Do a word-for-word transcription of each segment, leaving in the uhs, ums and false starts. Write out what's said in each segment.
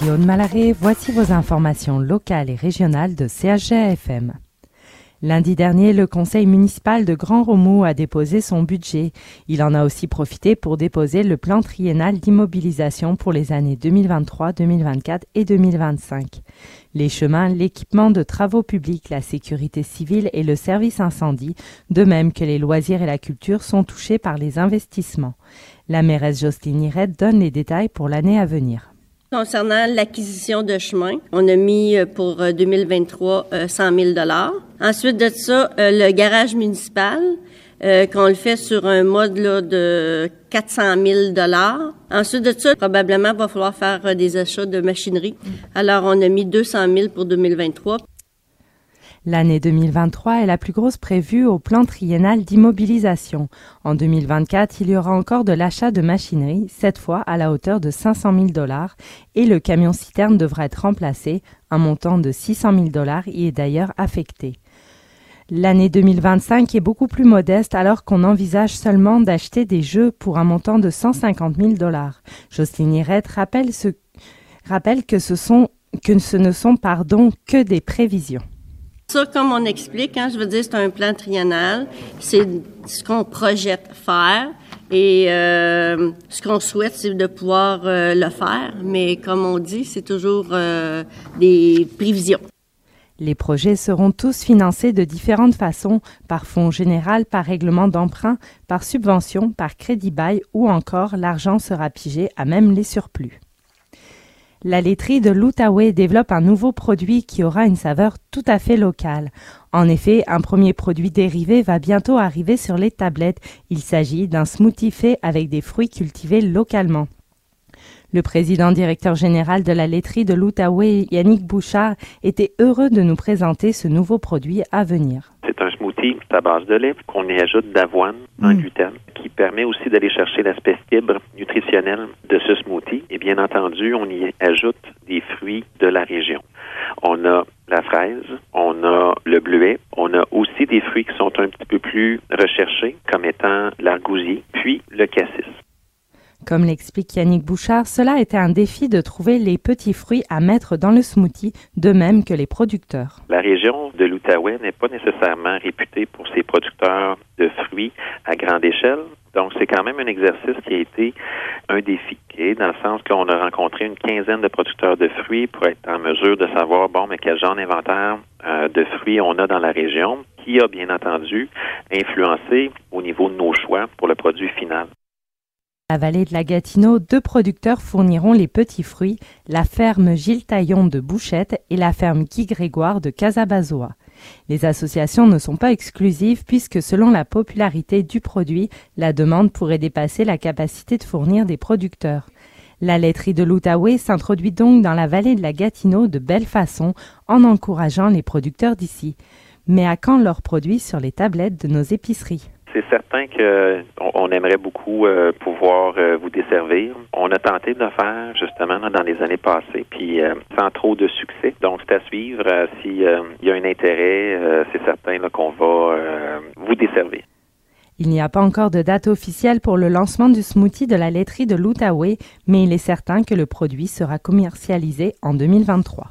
ici Aude Malaré, voici vos informations locales et régionales de C H G F M. Lundi dernier, le conseil municipal de Grand Romou a déposé son budget. Il en a aussi profité pour déposer le plan triennal d'immobilisation pour les années deux mille vingt-trois, deux mille vingt-quatre et deux mille vingt-cinq. Les chemins, l'équipement de travaux publics, la sécurité civile et le service incendie, de même que les loisirs et la culture, sont touchés par les investissements. La mairesse Jocelyne Irette donne les détails pour l'année à venir. Concernant l'acquisition de chemins, on a mis pour deux mille vingt-trois cent mille dollars. Ensuite de ça, le garage municipal, euh, qu'on le fait sur un mode là, de quatre cent mille dollars. Ensuite de ça, probablement, il va falloir faire des achats de machinerie. Alors, on a mis deux cent mille pour deux mille vingt-trois. L'année deux mille vingt-trois est la plus grosse prévue au plan triennal d'immobilisation. En deux mille vingt-quatre, il y aura encore de l'achat de machinerie, cette fois à la hauteur de cinq cent mille dollars, et le camion-citerne devra être remplacé. Un montant de six cent mille dollars y est d'ailleurs affecté. L'année deux mille vingt-cinq est beaucoup plus modeste alors qu'on envisage seulement d'acheter des jeux pour un montant de cent cinquante mille dollars. Jocelyne Irette rappelle, ce, rappelle que, ce sont, que ce ne sont pardon, que des prévisions. Ça, comme on explique, hein, je veux dire, c'est un plan triennal, c'est ce qu'on projette faire et euh, ce qu'on souhaite, c'est de pouvoir euh, le faire, mais comme on dit, c'est toujours euh, des prévisions. Les projets seront tous financés de différentes façons, par fonds général, par règlement d'emprunt, par subvention, par crédit-bail ou encore l'argent sera pigé à même les surplus. La laiterie de l'Outaouais développe un nouveau produit qui aura une saveur tout à fait locale. En effet, un premier produit dérivé va bientôt arriver sur les tablettes. Il s'agit d'un smoothie fait avec des fruits cultivés localement. Le président directeur général de la laiterie de l'Outaouais, Yannick Bouchard, était heureux de nous présenter ce nouveau produit à venir. C'est un smoothie à base de lait qu'on y ajoute d'avoine, un mmh. gluten, qui permet aussi d'aller chercher l'aspect fibre nutritionnel de ce smoothie. Et bien entendu, on y ajoute des fruits de la région. On a la fraise, on a le bleuet, on a aussi des fruits qui sont un petit peu plus recherchés, comme étant l'argousier, puis le cassis. Comme l'explique Yannick Bouchard, cela était un défi de trouver les petits fruits à mettre dans le smoothie, de même que les producteurs. La région de l'Outaouais n'est pas nécessairement réputée pour ses producteurs de fruits à grande échelle. Donc, c'est quand même un exercice qui a été un défi, okay? Dans le sens qu'on a rencontré une quinzaine de producteurs de fruits pour être en mesure de savoir, bon, mais quel genre d'inventaire euh, de fruits on a dans la région, qui a bien entendu influencé au niveau de nos choix pour le produit final. À la vallée de la Gatineau, deux producteurs fourniront les petits fruits, la ferme Gilles Taillon de Bouchette et la ferme Guy Grégoire de Casabazoa. Les associations ne sont pas exclusives puisque selon la popularité du produit, la demande pourrait dépasser la capacité de fournir des producteurs. La laiterie de l'Outaouais s'introduit donc dans la vallée de la Gatineau de belle façon en encourageant les producteurs d'ici. Mais à quand leurs produits sur les tablettes de nos épiceries? C'est certain qu'on aimerait beaucoup euh, pouvoir euh, vous desservir. On a tenté de le faire justement dans les années passées, puis euh, sans trop de succès. Donc, c'est à suivre. Euh, S'il euh, y a un intérêt, euh, c'est certain là, qu'on va euh, vous desservir. Il n'y a pas encore de date officielle pour le lancement du smoothie de la laiterie de l'Outaouais, mais il est certain que le produit sera commercialisé en deux mille vingt-trois.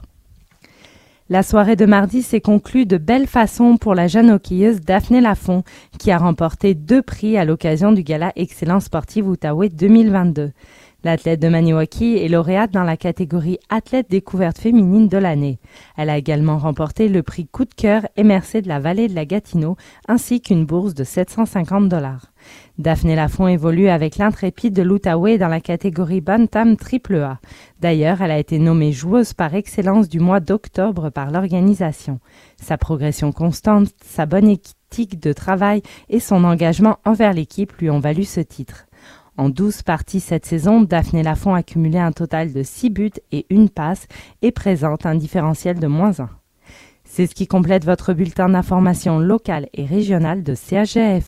La soirée de mardi s'est conclue de belle façon pour la jeune hockeyeuse Daphné Lafont, qui a remporté deux prix à l'occasion du gala Excellence sportive Outaouais deux mille vingt-deux. L'athlète de Maniwaki est lauréate dans la catégorie Athlète découverte féminine de l'année. Elle a également remporté le prix Coup de cœur M R C de la vallée de la Gatineau, ainsi qu'une bourse de sept cent cinquante dollars. Daphné Lafont évolue avec l'Intrépide de l'Outaouais dans la catégorie Bantam triple A. D'ailleurs, elle a été nommée joueuse par excellence du mois d'octobre par l'organisation. Sa progression constante, sa bonne éthique de travail et son engagement envers l'équipe lui ont valu ce titre. En douze parties cette saison, Daphné Lafont a cumulé un total de six buts et une passe et présente un différentiel de moins un. C'est ce qui complète votre bulletin d'information locale et régionale de C H G F.